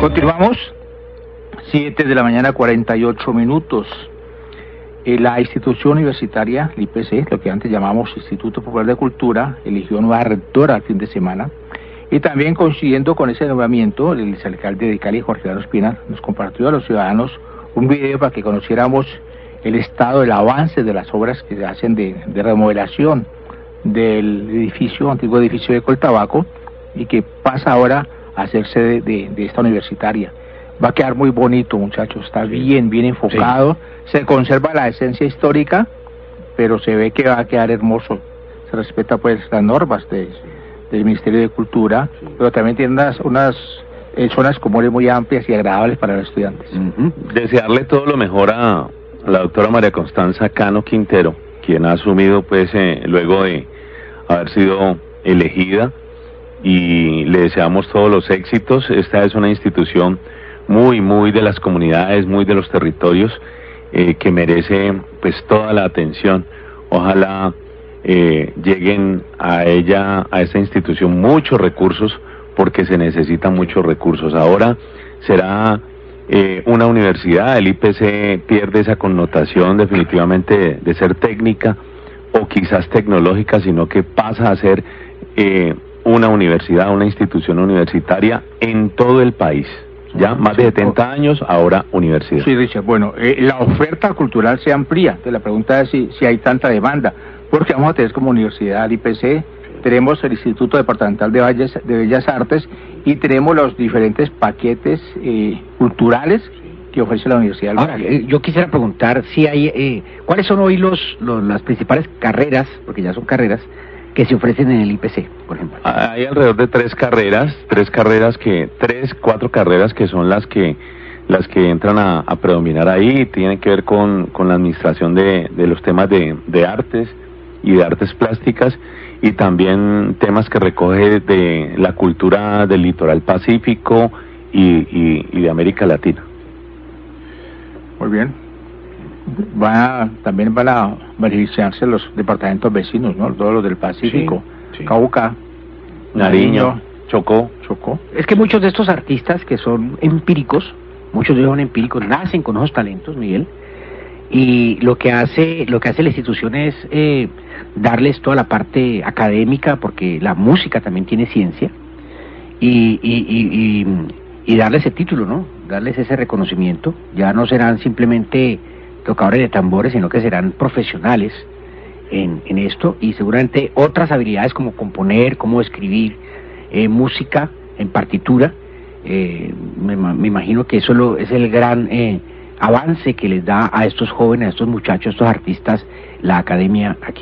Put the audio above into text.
Continuamos, 7 de la mañana, 48 minutos. La institución universitaria, el IPC, lo que antes llamamos Instituto Popular de Cultura, eligió nueva rectora el fin de semana. Y también coincidiendo con ese nombramiento, el alcalde de Cali, Jorge Iván Ospina, nos compartió a los ciudadanos un video para que conociéramos el estado, el avance de las obras que se hacen de remodelación del edificio, antiguo edificio de Coltabaco, y que pasa ahora a ser sede de esta universitaria. Va a quedar muy bonito, muchachos, está bien enfocado, se conserva la esencia histórica, pero se ve que va a quedar hermoso. Se respeta pues las normas del Ministerio de Cultura, pero también tiene unas zonas comunes muy amplias y agradables para los estudiantes. Desearle todo lo mejor a la doctora María Constanza Cano Quintero, quien ha asumido pues luego de haber sido elegida, y le deseamos todos los éxitos. Esta es una institución muy de las comunidades, muy de los territorios, que merece pues toda la atención. Ojalá lleguen a esta institución muchos recursos, porque se necesitan muchos recursos. Ahora será una universidad, el IPC pierde esa connotación definitivamente de ser técnica o quizás tecnológica, sino que pasa a ser una universidad, una institución universitaria en todo el país. Ya más de 70 años, ahora universidad. Sí, Richard, bueno, la oferta cultural se amplía. Entonces la pregunta es si hay tanta demanda, porque vamos a tener como universidad el IPC, tenemos el Instituto Departamental de Bellas Artes y tenemos los diferentes paquetes culturales que ofrece la Universidad del Ahora, yo quisiera preguntar si hay, ¿cuáles son hoy las principales carreras, porque ya son carreras, que se ofrecen en el IPC, por ejemplo? Hay alrededor de cuatro carreras que son las que entran a predominar ahí. Tienen que ver con la administración de los temas de artes y de artes plásticas, y también temas que recoge de la cultura del litoral pacífico y de América Latina. Muy bien. También van a beneficiarse los departamentos vecinos, ¿no? Todos los del Pacífico, sí. Cauca, Nariño, Chocó. Es que muchos de estos artistas que son empíricos, nacen con esos talentos, Miguel, y lo que hace la institución es darles toda la parte académica, porque la música también tiene ciencia, y darles ese título, ¿no? Darles ese reconocimiento. Ya no serán simplemente tocadores de tambores, sino que serán profesionales en esto, y seguramente otras habilidades como componer, como escribir música en partitura. Me imagino que eso es el gran avance que les da a estos jóvenes, a estos muchachos, a estos artistas, la academia aquí.